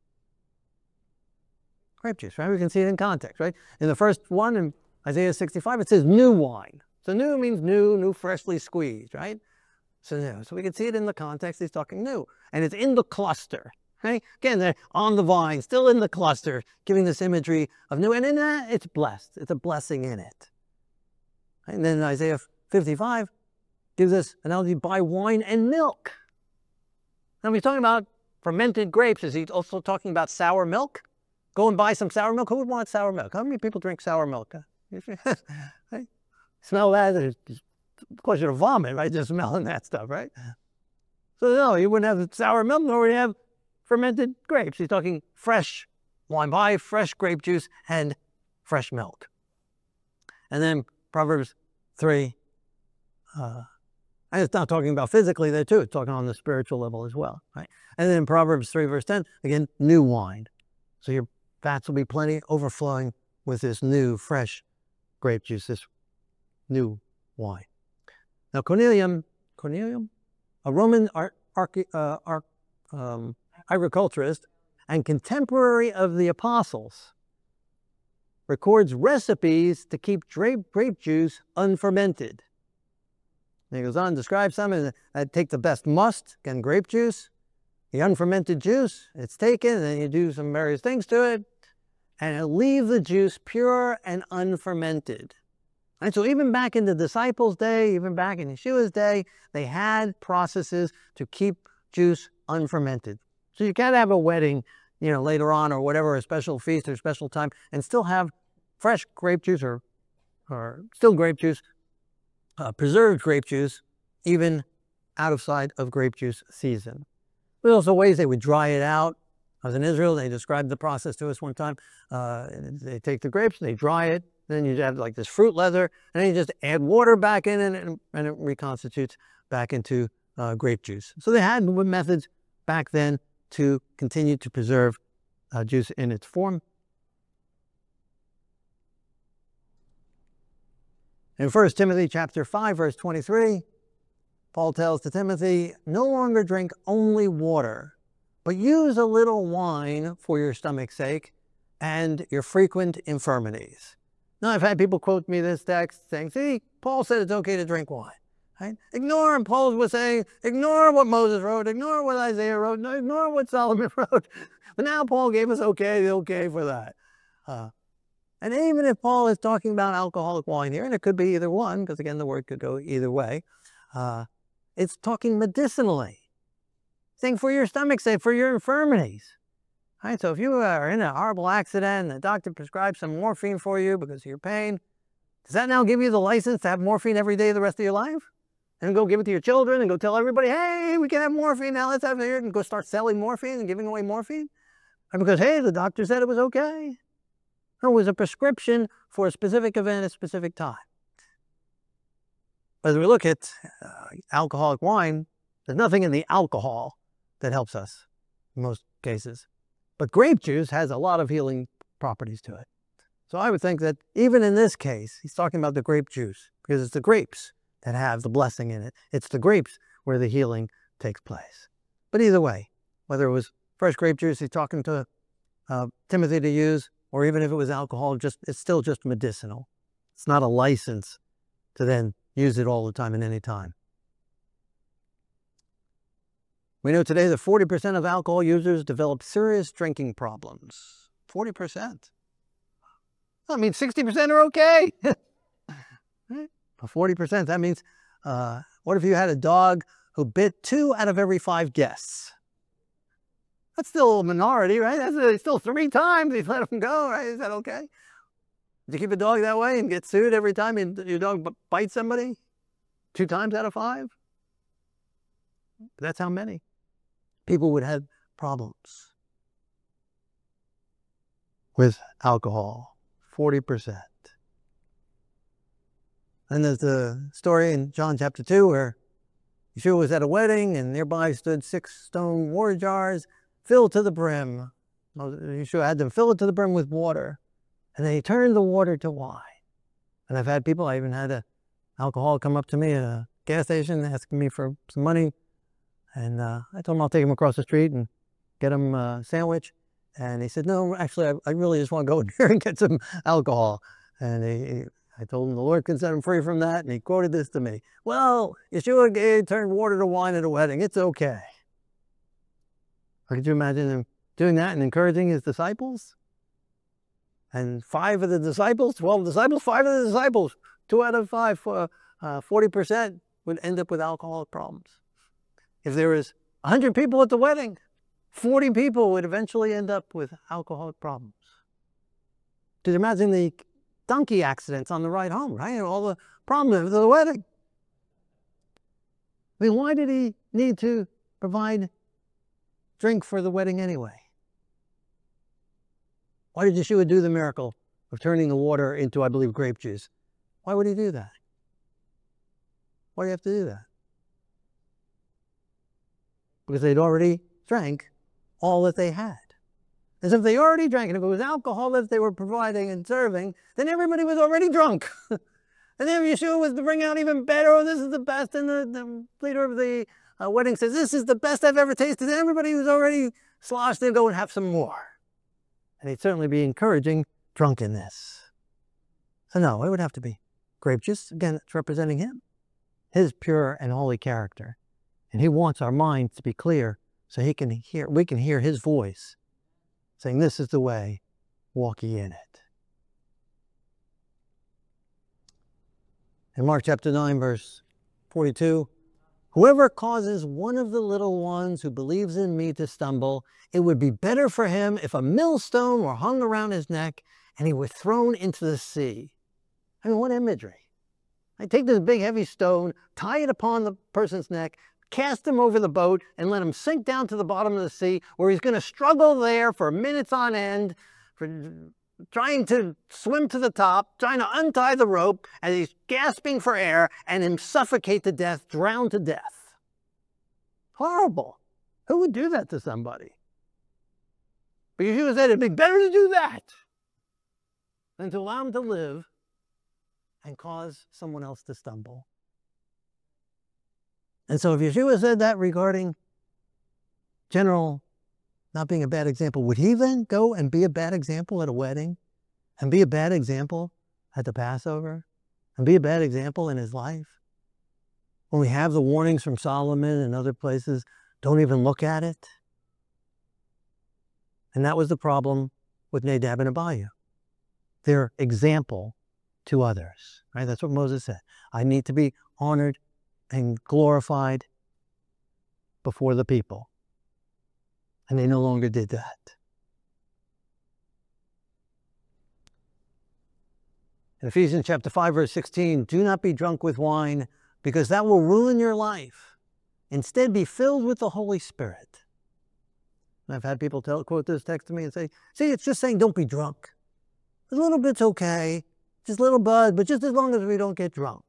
Grape juice, right? We can see it in context, right? In the first one, in Isaiah sixty-five, it says new wine. So new means new, new, freshly squeezed, right? So new. So we can see it in the context. He's talking new. And it's in the cluster. Right? Again, they're on the vine, still in the cluster, giving this imagery of new. And in that, it's blessed. It's a blessing in it. Right? And then Isaiah fifty-five gives us analogy, buy wine and milk. Now, he's talking about fermented grapes. Is he also talking about sour milk? Go and buy some sour milk. Who would want sour milk? How many people drink sour milk? Right? Smell that, it's cause you to vomit, right? Just smelling that stuff, right? So no, you wouldn't have sour milk, nor would you have fermented grapes. He's talking fresh wine, buy fresh grape juice and fresh milk. And then Proverbs three, uh, and it's not talking about physically there too, it's talking on the spiritual level as well, right? And then Proverbs three, verse ten, again, new wine. So your vats will be plenty, overflowing with this new, fresh grape juice, this new wine. Now Cornelium, Cornelium, a Roman art, arch, uh, arch, um, agriculturist and contemporary of the apostles, records recipes to keep grape, grape juice unfermented. And he goes on, describes some, and uh, take the best must, again, grape juice, the unfermented juice, it's taken, and then you do some various things to it, and it'll leave the juice pure and unfermented. And so even back in the disciples' day, even back in Yeshua's day, they had processes to keep juice unfermented. So you can't have a wedding, you know, later on or whatever, a special feast or special time, and still have fresh grape juice or, or still grape juice, uh, preserved grape juice, even out of sight of grape juice season. There's also ways they would dry it out. I was in Israel, they described the process to us one time. Uh, they take the grapes, they dry it, then you have like this fruit leather, and then you just add water back in it, and, and it reconstitutes back into uh, grape juice. So they had methods back then to continue to preserve uh, juice in its form. In First Timothy chapter five, verse twenty-three, Paul tells to Timothy, no longer drink only water, but use a little wine for your stomach's sake and your frequent infirmities. Now, I've had people quote me this text saying, see, Paul said it's okay to drink wine. Right? Ignore, and Paul was saying, ignore what Moses wrote, ignore what Isaiah wrote, ignore what Solomon wrote. But now Paul gave us okay, the okay for that. Uh, And even if Paul is talking about alcoholic wine here, and it could be either one, because again, the word could go either way, uh, it's talking medicinally. Saying for your stomach's sake, for your infirmities. All right, so if you are in a horrible accident and the doctor prescribes some morphine for you because of your pain, does that now give you the license to have morphine every day the rest of your life? And go give it to your children and go tell everybody, hey, we can have morphine now, let's have it here, and go start selling morphine and giving away morphine? And because, hey, the doctor said it was okay. No, it was a prescription for a specific event at a specific time. As we look at uh, alcoholic wine, there's nothing in the alcohol that helps us in most cases. But grape juice has a lot of healing properties to it. So I would think that even in this case, he's talking about the grape juice because it's the grapes that have the blessing in it. It's the grapes where the healing takes place. But either way, whether it was fresh grape juice he's talking to uh, Timothy to use, or even if it was alcohol, just it's still just medicinal. It's not a license to then use it all the time and any time. We know today that forty percent of alcohol users develop serious drinking problems. forty percent. I mean, sixty percent are okay. forty percent, that means, uh, what if you had a dog who bit two out of every five guests? That's still a minority, right? That's uh, still three times you let them go, right? Is that okay? Did you keep a dog that way and get sued every time your dog bites somebody? Two times out of five? That's how many people would have problems with alcohol. forty percent. And there's the story in John chapter two where Yeshua was at a wedding and nearby stood six stone water jars filled to the brim. Yeshua had them fill it to the brim with water. And then he turned the water to wine. And I've had people, I even had an alcoholic come up to me at a gas station asking me for some money. And uh, I told him I'll take him across the street and get him a sandwich. And he said, no, actually, I, I really just want to go in here and get some alcohol. And he, he, I told him the Lord can set him free from that. And he quoted this to me. Well, Yeshua gave, turned water to wine at a wedding. It's okay. Could you imagine him doing that and encouraging his disciples? And five of the disciples, twelve disciples, five of the disciples, two out of five, uh, uh, forty percent would end up with alcoholic problems. If there was one hundred people at the wedding, forty people would eventually end up with alcoholic problems. Could you imagine the donkey accidents on the ride home, right? And all the problems of the wedding. I mean, why did he need to provide drink for the wedding anyway? Why did Yeshua do the miracle of turning the water into, I believe, grape juice? Why would he do that? Why do you have to do that? Because they'd already drank all that they had. As if they already drank, and if it was alcohol that they were providing and serving, then everybody was already drunk. And then Yeshua was to bring out even better, oh, this is the best, and the, the leader of the uh, wedding says, this is the best I've ever tasted, and everybody was already sloshed and go and have some more. And he'd certainly be encouraging drunkenness. So no, it would have to be grape juice. Again, it's representing him, his pure and holy character. And he wants our minds to be clear so he can hear, we can hear his voice saying, this is the way, walk ye in it. In Mark chapter nine, verse forty-two, whoever causes one of the little ones who believes in me to stumble, it would be better for him if a millstone were hung around his neck and he were thrown into the sea. I mean, what imagery. I take this big heavy stone, tie it upon the person's neck, cast him over the boat, and let him sink down to the bottom of the sea, where he's going to struggle there for minutes on end, for trying to swim to the top, trying to untie the rope, as he's gasping for air, and him suffocate to death, drown to death. Horrible. Who would do that to somebody? But Yeshua said it'd be better to do that than to allow him to live and cause someone else to stumble. And so if Yeshua said that regarding general not being a bad example, would he then go and be a bad example at a wedding? And be a bad example at the Passover? And be a bad example in his life? When we have the warnings from Solomon and other places, don't even look at it. And that was the problem with Nadab and Abihu. their example to others, right? That's what Moses said. I need to be honored and glorified before the people. And they no longer did that. In Ephesians chapter five, verse sixteen, do not be drunk with wine, because that will ruin your life. Instead, be filled with the Holy Spirit. And I've had people tell, quote this text to me and say, see, it's just saying don't be drunk. A little bit's okay, just a little bud, but just as long as we don't get drunk.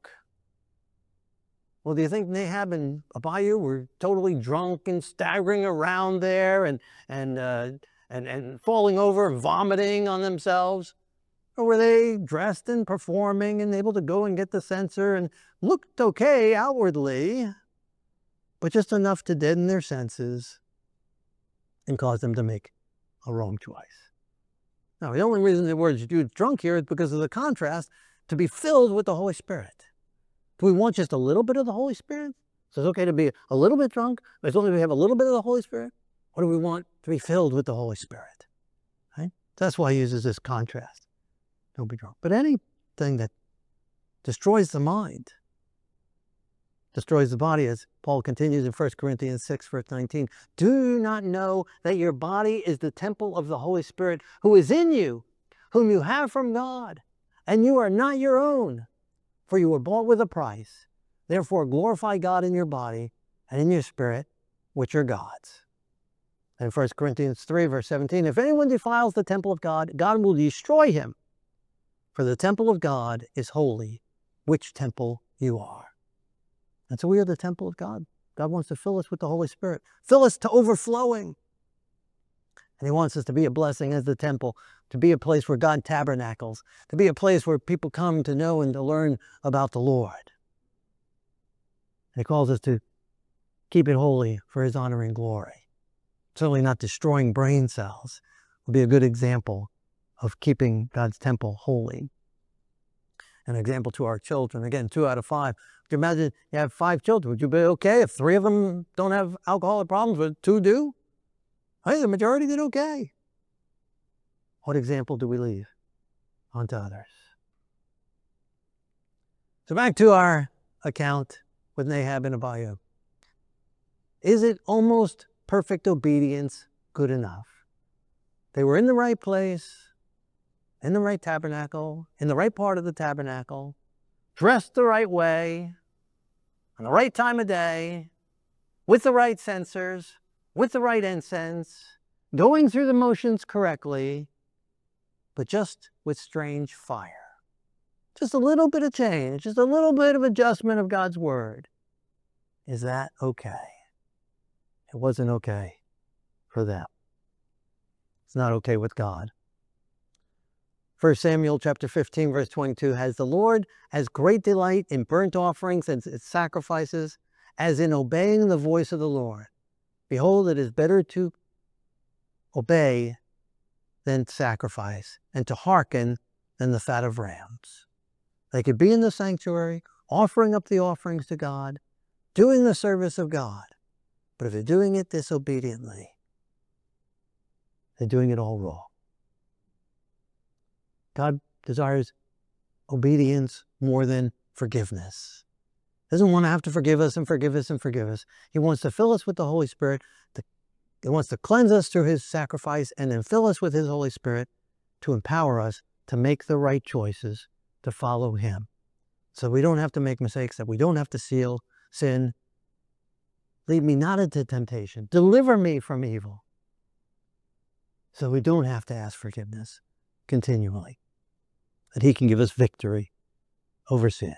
Well, do you think Nahab and Abihu were totally drunk and staggering around there and, and, uh, and, and falling over and vomiting on themselves? Or were they dressed and performing and able to go and get the censer and looked okay outwardly, but just enough to deaden their senses and cause them to make a wrong choice? Now, the only reason the word used drunk here is because of the contrast to be filled with the Holy Spirit. Do we want just a little bit of the Holy Spirit? So it's okay to be a little bit drunk, but as long as we have a little bit of the Holy Spirit? Or do we want to be filled with the Holy Spirit? Right? That's why he uses this contrast. Don't be drunk. But anything that destroys the mind destroys the body, as Paul continues in First Corinthians six, verse nineteen. Do you not know that your body is the temple of the Holy Spirit who is in you, whom you have from God, and you are not your own? For you were bought with a price. Therefore glorify God in your body and in your spirit, which are God's. And First Corinthians three, verse seventeen, if anyone defiles the temple of God, God will destroy him. For the temple of God is holy, which temple you are. And so we are the temple of God. God wants to fill us with the Holy Spirit. Fill us to overflowing. And he wants us to be a blessing as the temple, to be a place where God tabernacles, to be a place where people come to know and to learn about the Lord. And he calls us to keep it holy for his honor and glory. Certainly not destroying brain cells will be a good example of keeping God's temple holy. An example to our children. Again, two out of five. Could you imagine you have five children? Would you be okay if three of them don't have alcoholic problems, but two do? Hey, the majority did okay. What example do we leave onto others? So back to our account with Nahab and Abihu. Is it almost perfect obedience good enough? They were in the right place, in the right tabernacle, in the right part of the tabernacle, dressed the right way, on the right time of day, with the right censers, with the right incense, going through the motions correctly, but just with strange fire. Just a little bit of change, just a little bit of adjustment of God's word. Is that okay? It wasn't okay for them. It's not okay with God. First Samuel chapter fifteen, verse twenty-two, has the Lord has great delight in burnt offerings and its sacrifices, as in obeying the voice of the Lord. Behold, it is better to obey than sacrifice, and to hearken than the fat of rams. They could be in the sanctuary, offering up the offerings to God, doing the service of God. But if they're doing it disobediently, they're doing it all wrong. God desires obedience more than forgiveness. He doesn't want to have to forgive us and forgive us and forgive us. He wants to fill us with the Holy Spirit. To, he wants to cleanse us through his sacrifice and then fill us with his Holy Spirit to empower us to make the right choices, to follow him. So we don't have to make mistakes, that we don't have to seal, sin. Lead me not into temptation. Deliver me from evil. So we don't have to ask forgiveness continually. That he can give us victory over sin.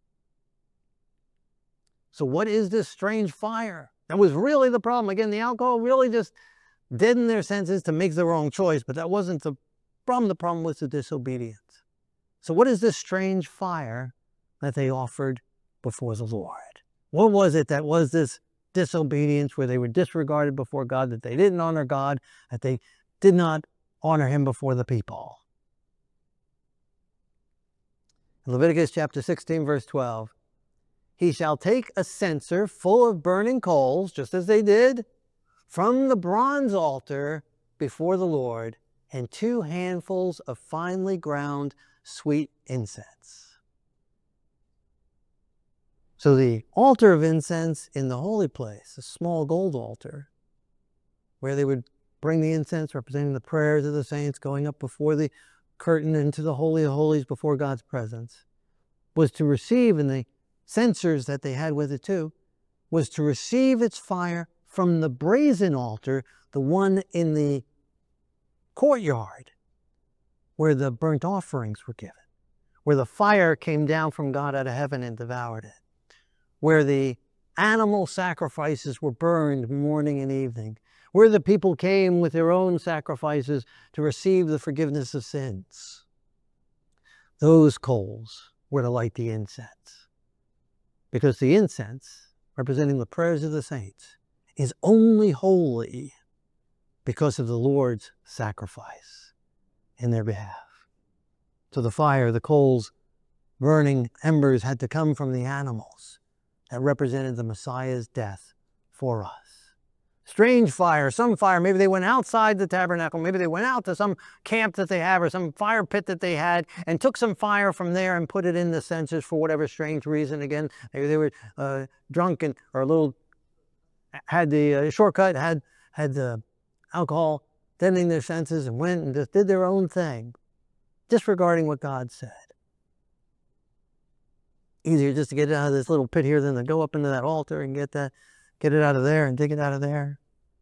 So what is this strange fire? That was really the problem. Again, the alcohol really just deadened their senses to make the wrong choice, but that wasn't the problem. The problem was the disobedience. So what is this strange fire that they offered before the Lord? What was it that was this disobedience where they were disregarded before God, that they didn't honor God, that they did not honor him before the people? In Leviticus chapter sixteen, verse twelve, he shall take a censer full of burning coals, just as they did, from the bronze altar before the Lord, and two handfuls of finely ground sweet incense. So the altar of incense in the holy place, a small gold altar, where they would bring the incense representing the prayers of the saints going up before the curtain into the Holy of Holies before God's presence, was to receive, and the censers that they had with it too, was to receive its fire from the brazen altar, the one in the courtyard where the burnt offerings were given, where the fire came down from God out of heaven and devoured it, where the animal sacrifices were burned morning and evening, where the people came with their own sacrifices to receive the forgiveness of sins. Those coals were to light the incense, because the incense, representing the prayers of the saints, is only holy because of the Lord's sacrifice in their behalf. So the fire, the coals, burning embers had to come from the animals that represented the Messiah's death for us. Strange fire, some fire, maybe they went outside the tabernacle, maybe they went out to some camp that they have or some fire pit that they had and took some fire from there and put it in the censers for whatever strange reason. Again, maybe they were uh, drunk and, or a little, had the uh, shortcut, had, had the alcohol deadening their senses and went and just did their own thing, disregarding what God said. Easier just to get it out of this little pit here than to go up into that altar and get that, get it out of there and dig it out of there.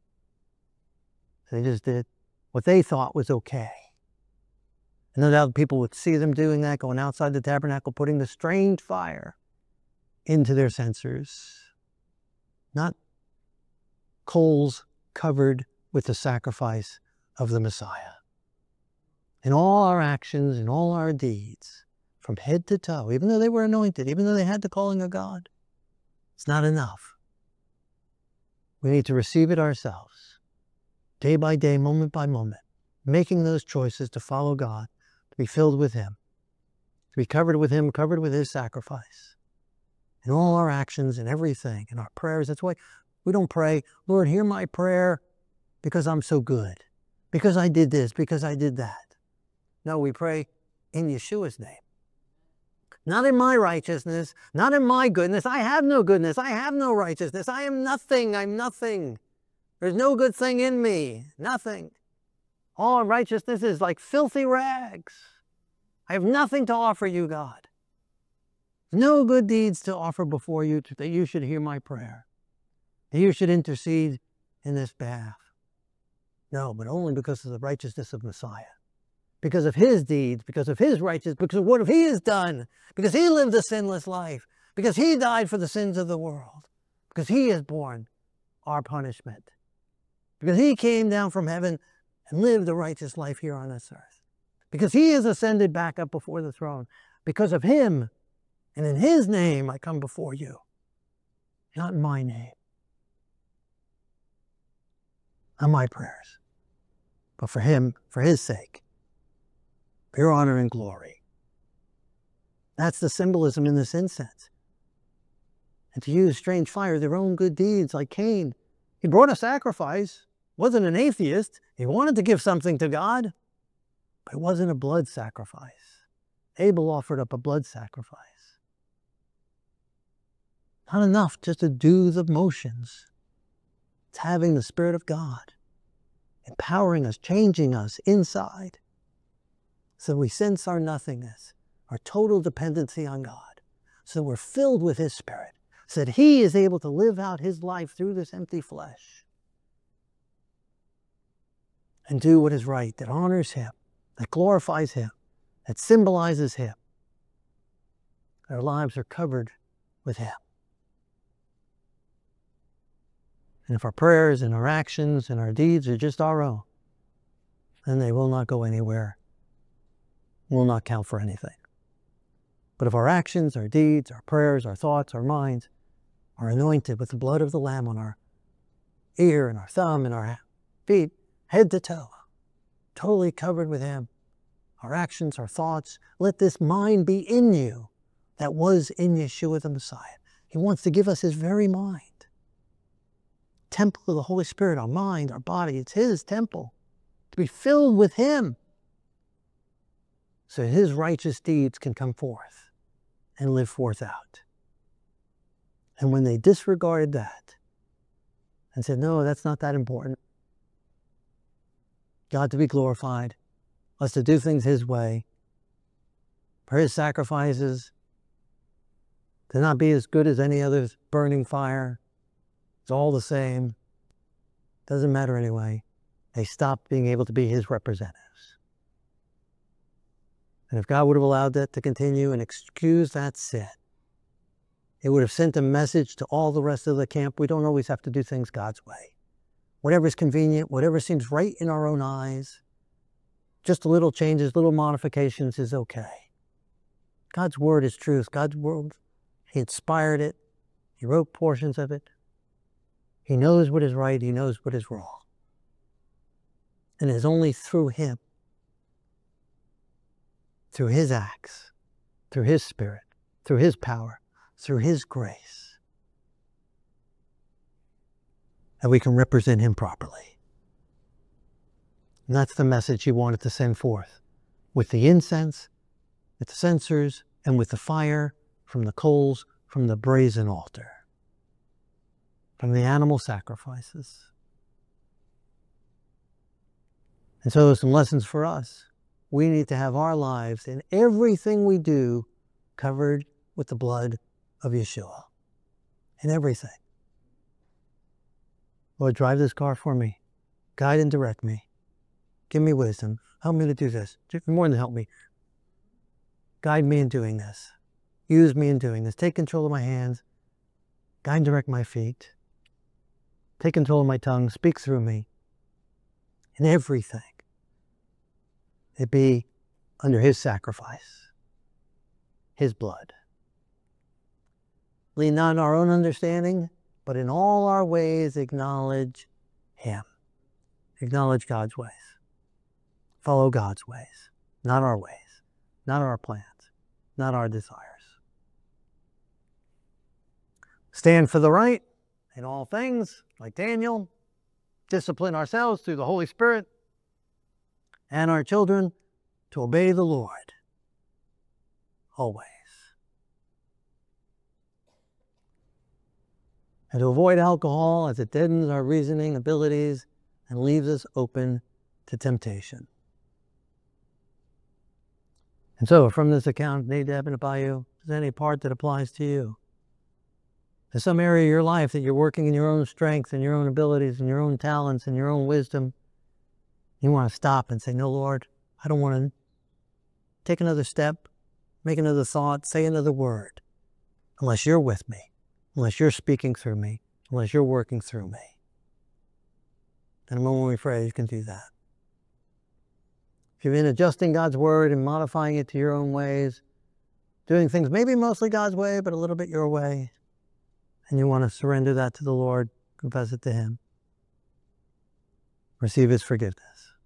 They just did what they thought was okay. And no doubt people would see them doing that, going outside the tabernacle, putting the strange fire into their censers. Not coals covered with the sacrifice of the Messiah. In all our actions, in all our deeds, from head to toe, even though they were anointed, even though they had the calling of God, it's not enough. We need to receive it ourselves, day by day, moment by moment, making those choices to follow God, to be filled with Him, to be covered with Him, covered with His sacrifice. In all our actions and everything, in our prayers, that's why we don't pray, Lord, hear my prayer because I'm so good, because I did this, because I did that. No, we pray in Yeshua's name. Not in my righteousness, not in my goodness. I have no goodness. I have no righteousness. I am nothing. I'm nothing. There's no good thing in me. Nothing. All righteousness is like filthy rags. I have nothing to offer you, God. No good deeds to offer before you to, that you should hear my prayer, that you should intercede in this behalf. No, but only because of the righteousness of Messiah. Because of His deeds, because of His righteousness, because of what He has done, because He lived a sinless life, because He died for the sins of the world, because He has borne our punishment, because He came down from heaven and lived a righteous life here on this earth, because He has ascended back up before the throne. Because of Him, and in His name I come before you, not in my name, not my prayers, but for Him, for His sake. Your honor and glory. That's the symbolism in this incense. And to use strange fire, their own good deeds, like Cain. He brought a sacrifice, wasn't an atheist. He wanted to give something to God, but it wasn't a blood sacrifice. Abel offered up a blood sacrifice. Not enough just to do the motions. It's having the Spirit of God empowering us, changing us inside. So we sense our nothingness, our total dependency on God. So we're filled with His Spirit, so that He is able to live out His life through this empty flesh and do what is right, that honors Him, that glorifies Him, that symbolizes Him. Our lives are covered with Him. And if our prayers and our actions and our deeds are just our own, then they will not go anywhere, will not count for anything. But if our actions, our deeds, our prayers, our thoughts, our minds are anointed with the blood of the Lamb on our ear and our thumb and our feet, head to toe, totally covered with Him, our actions, our thoughts, let this mind be in you that was in Yeshua the Messiah. He wants to give us His very mind. Temple of the Holy Spirit, our mind, our body, it's His temple. be filled with him, so his righteous deeds can come forth and live forth out. And when they disregarded that and said, no, that's not that important, God to be glorified, us to do things his way, for his sacrifices to not be as good as any other burning fire, it's all the same, doesn't matter anyway. They stopped being able to be his representatives. And if God would have allowed that to continue and excused that sin, it would have sent a message to all the rest of the camp. We don't always have to do things God's way. Whatever is convenient, whatever seems right in our own eyes, just a little changes, little modifications is okay. God's word is truth. God's word, he inspired it. He wrote portions of it. He knows what is right. He knows what is wrong. And it is only through him, through his acts, through his spirit, through his power, through his grace, that we can represent him properly. And that's the message he wanted to send forth, with the incense, with the censers, and with the fire from the coals from the brazen altar, from the animal sacrifices. And so some lessons for us. We need to have our lives and everything we do covered with the blood of Yeshua. In everything. Lord, drive this car for me. Guide and direct me. Give me wisdom. Help me to do this. More than help me. Guide me in doing this. Use me in doing this. Take control of my hands. Guide and direct my feet. Take control of my tongue. Speak through me. In everything. It be under his sacrifice. His blood. Lean not on our own understanding, but in all our ways acknowledge him. Acknowledge God's ways. Follow God's ways, not our ways, not our plans, not our desires. Stand for the right in all things, like Daniel. Discipline ourselves through the Holy Spirit and our children to obey the Lord always. And to avoid alcohol as it deadens our reasoning abilities and leaves us open to temptation. And so, from this account, Nadab and Abihu, is there any part that applies to you? There's some area of your life that you're working in your own strength and your own abilities and your own talents and your own wisdom. You want to stop and say, no, Lord, I don't want to take another step, make another thought, say another word, unless you're with me, unless you're speaking through me, unless you're working through me. And a moment we pray, you can do that. If you've been adjusting God's word and modifying it to your own ways, doing things maybe mostly God's way, but a little bit your way, and you want to surrender that to the Lord, confess it to him, receive his forgiveness.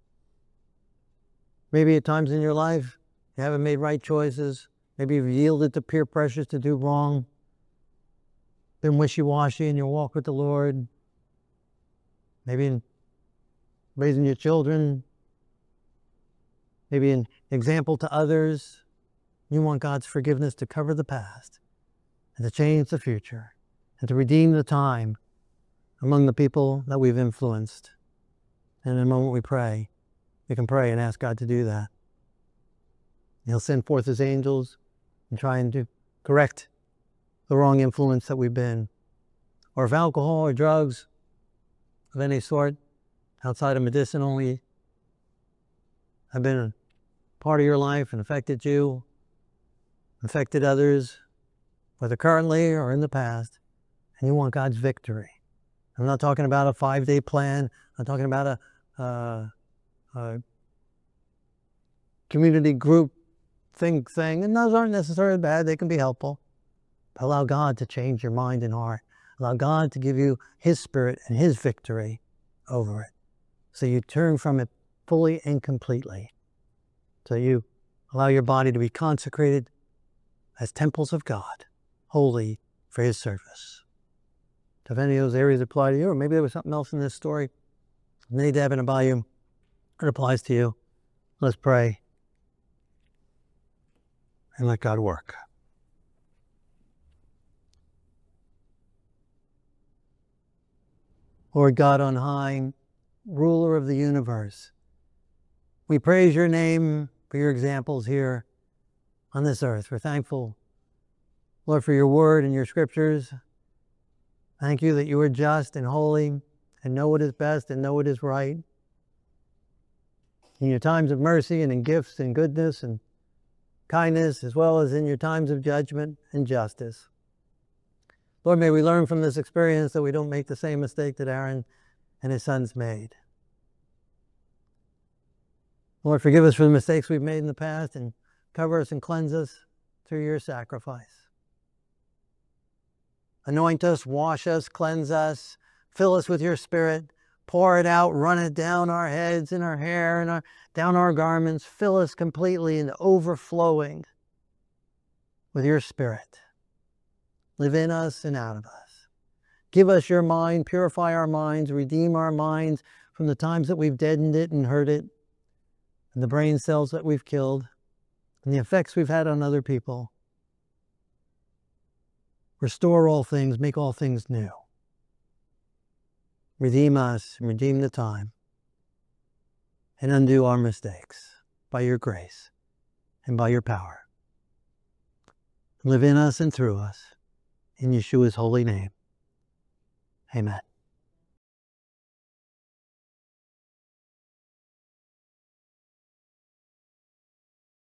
Maybe at times in your life, you haven't made right choices. Maybe you've yielded to peer pressures to do wrong, been wishy-washy in your walk with the Lord, maybe in raising your children, maybe an example to others. You want God's forgiveness to cover the past and to change the future and to redeem the time among the people that we've influenced. And in a moment we pray, we can pray and ask God to do that. He'll send forth his angels and try and do, correct the wrong influence that we've been. Or if alcohol or drugs of any sort outside of medicinally have been a part of your life and affected you, affected others, whether currently or in the past, and you want God's victory. I'm not talking about a five-day plan. I'm talking about a, uh, a community group thing thing, and those aren't necessarily bad. They can be helpful. But allow God to change your mind and heart. Allow God to give you his spirit and his victory over it. So you turn from it fully and completely. So you allow your body to be consecrated as temples of God, holy for his service. So if any of those areas apply to you, or maybe there was something else in this story, Nadab and Abihu, It applies to you. Let's pray and let God work. Lord God on high, ruler of the universe, we praise your name for your examples here on this earth. We're thankful, Lord, for your word and your scriptures. Thank you that you are just and holy and know what is best and know what is right. In your times of mercy and in gifts and goodness and kindness, as well as in your times of judgment and justice. Lord, may we learn from this experience that we don't make the same mistake that Aaron and his sons made. Lord, forgive us for the mistakes we've made in the past and cover us and cleanse us through your sacrifice. Anoint us, wash us, cleanse us, fill us with your Spirit, pour it out, run it down our heads and our hair and our, down our garments, fill us completely and overflowing with your Spirit. Live in us and out of us. Give us your mind, purify our minds, redeem our minds from the times that we've deadened it and hurt it, and the brain cells that we've killed, and the effects we've had on other people. Restore all things, make all things new. Redeem us and redeem the time, and undo our mistakes by your grace and by your power. Live in us and through us. In Yeshua's holy name. Amen.